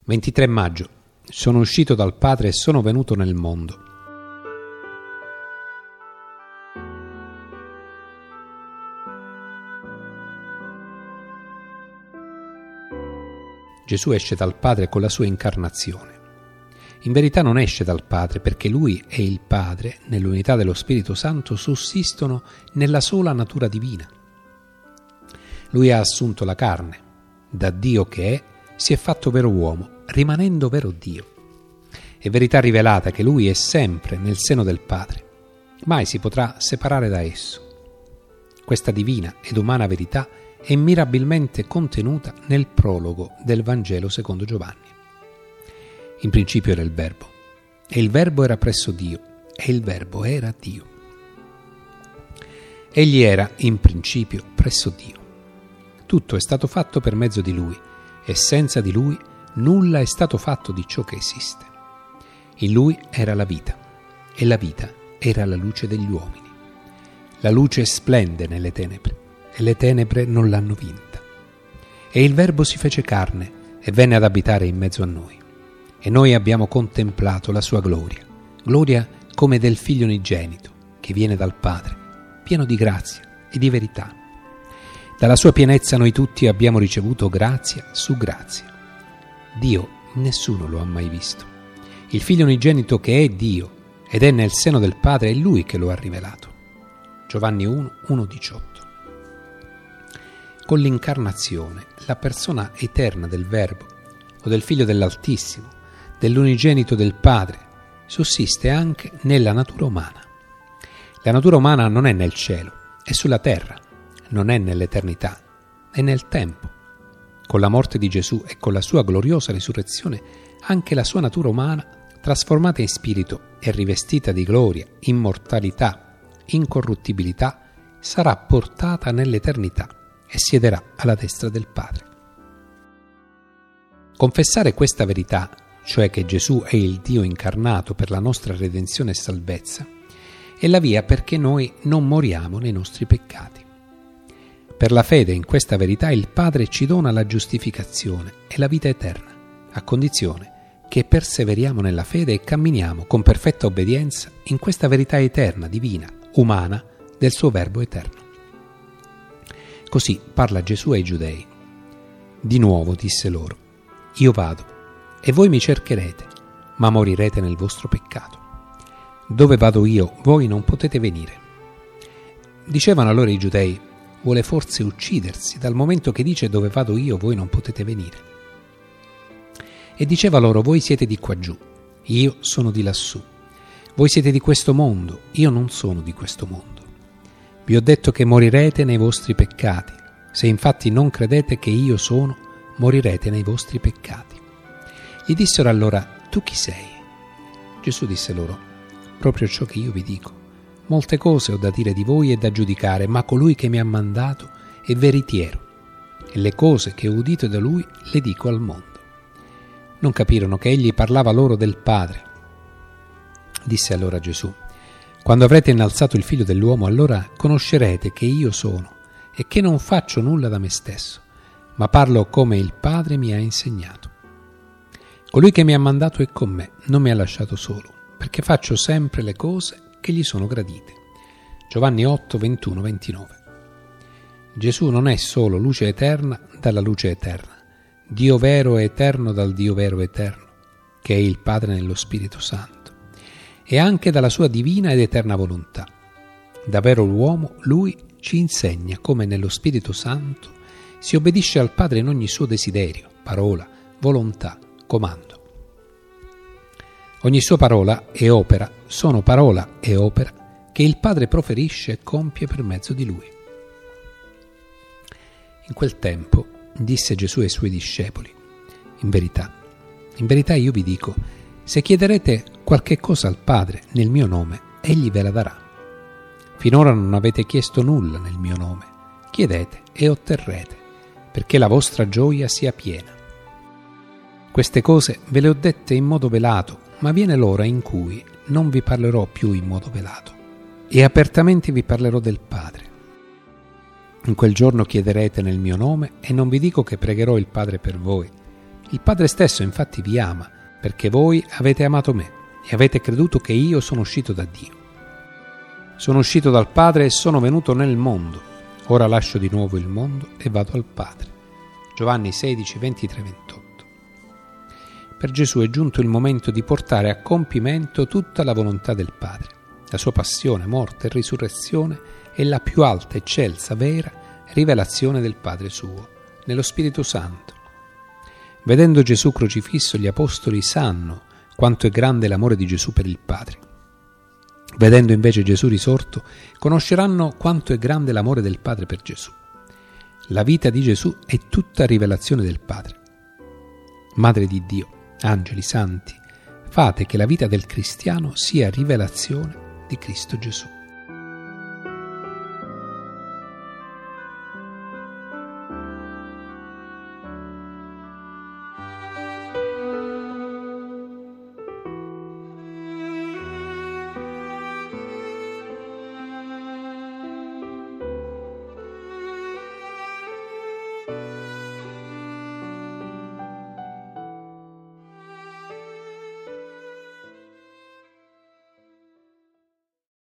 23 maggio. Sono uscito dal Padre e sono venuto nel mondo. Gesù esce dal Padre con la sua incarnazione. In verità non esce dal Padre perché Lui e il Padre, nell'unità dello Spirito Santo, sussistono nella sola natura divina. Lui ha assunto la carne, da Dio che è, si è fatto vero uomo, rimanendo vero Dio. È verità rivelata che Lui è sempre nel seno del Padre, mai si potrà separare da esso. Questa divina ed umana verità è mirabilmente contenuta nel prologo del Vangelo secondo Giovanni. In principio era il Verbo, e il Verbo era presso Dio, e il Verbo era Dio. Egli era in principio presso Dio. Tutto è stato fatto per mezzo di Lui, e senza di Lui nulla è stato fatto di ciò che esiste. In Lui era la vita, e la vita era la luce degli uomini. La luce splende nelle tenebre, e le tenebre non l'hanno vinta. E il Verbo si fece carne, e venne ad abitare in mezzo a noi. E noi abbiamo contemplato la sua gloria come del Figlio unigenito, che viene dal Padre, pieno di grazia e di verità. Dalla sua pienezza noi tutti abbiamo ricevuto grazia su grazia. Dio nessuno lo ha mai visto. Il Figlio unigenito che è Dio ed è nel seno del Padre è Lui che lo ha rivelato. Giovanni 1:18. Con l'incarnazione, la persona eterna del Verbo o del Figlio dell'Altissimo, dell'unigenito del Padre, sussiste anche nella natura umana. La natura umana non è nel cielo, è sulla terra. Non è nell'eternità, è nel tempo. Con la morte di Gesù e con la sua gloriosa risurrezione, anche la sua natura umana, trasformata in spirito e rivestita di gloria, immortalità, incorruttibilità, sarà portata nell'eternità e siederà alla destra del Padre. Confessare questa verità, cioè che Gesù è il Dio incarnato per la nostra redenzione e salvezza, è la via perché noi non moriamo nei nostri peccati. Per la fede in questa verità il Padre ci dona la giustificazione e la vita eterna, a condizione che perseveriamo nella fede e camminiamo con perfetta obbedienza in questa verità eterna, divina, umana, del suo Verbo eterno. Così parla Gesù ai Giudei. Di nuovo disse loro: Io vado, e voi mi cercherete, ma morirete nel vostro peccato. Dove vado io, voi non potete venire. Dicevano allora i Giudei: Vuole forse uccidersi, dal momento che dice dove vado io voi non potete venire. E diceva loro: voi siete di qua giù, io sono di lassù. Voi siete di questo mondo, io non sono di questo mondo. Vi ho detto che morirete nei vostri peccati. Se infatti non credete che io sono, morirete nei vostri peccati. Gli dissero allora: tu chi sei? Gesù disse loro: proprio ciò che io vi dico. Molte cose ho da dire di voi e da giudicare, ma colui che mi ha mandato è veritiero, e le cose che ho udito da lui le dico al mondo. Non capirono che egli parlava loro del Padre. Disse allora Gesù: quando avrete innalzato il Figlio dell'uomo, allora conoscerete che io sono, e che non faccio nulla da me stesso, ma parlo come il Padre mi ha insegnato. Colui che mi ha mandato è con me, non mi ha lasciato solo, perché faccio sempre le cose che gli sono gradite. Giovanni 8:21-29. Gesù non è solo luce eterna dalla luce eterna, Dio vero e eterno dal Dio vero e eterno, che è il Padre nello Spirito Santo, e anche dalla sua divina ed eterna volontà. Da vero uomo, lui ci insegna come nello Spirito Santo si obbedisce al Padre in ogni suo desiderio, parola, volontà, comando. Ogni sua parola e opera sono parola e opera che il Padre proferisce e compie per mezzo di Lui. In quel tempo disse Gesù ai Suoi discepoli: in verità io vi dico, se chiederete qualche cosa al Padre nel mio nome, Egli ve la darà. Finora non avete chiesto nulla nel mio nome. Chiedete e otterrete, perché la vostra gioia sia piena. Queste cose ve le ho dette in modo velato, ma viene l'ora in cui non vi parlerò più in modo velato, e apertamente vi parlerò del Padre. In quel giorno chiederete nel mio nome, e non vi dico che pregherò il Padre per voi, Il Padre stesso infatti vi ama, perché voi avete amato me e avete creduto che io sono uscito da Dio. Sono uscito dal Padre e sono venuto nel mondo. Ora lascio di nuovo il mondo e vado al Padre. Giovanni 16, 23, 28. Per Gesù è giunto il momento di portare a compimento tutta la volontà del Padre. La sua passione, morte e risurrezione è la più alta, eccelsa, vera rivelazione del Padre suo, nello Spirito Santo. Vedendo Gesù crocifisso, gli apostoli sanno quanto è grande l'amore di Gesù per il Padre. Vedendo invece Gesù risorto, conosceranno quanto è grande l'amore del Padre per Gesù. La vita di Gesù è tutta rivelazione del Padre. Madre di Dio, angeli santi, fate che la vita del cristiano sia rivelazione di Cristo Gesù.